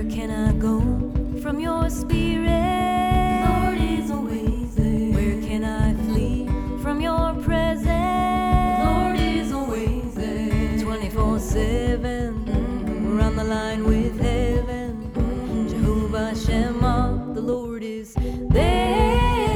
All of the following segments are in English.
can I go from your spirit? Lord is always there. Where can I flee from your presence? Lord is always there. 24/7, we're on the line with heaven. Jehovah Shammah, the Lord is there.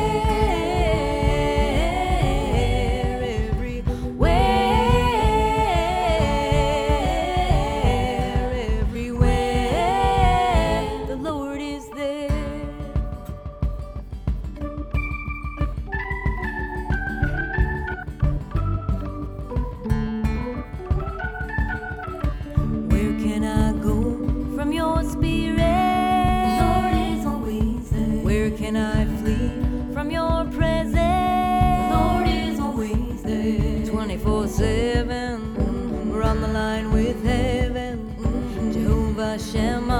Can I go from your spirit? Lord is always there. Where can I flee from your presence? Lord is always there. 24/7, we're on the line with heaven. Jehovah Shammah.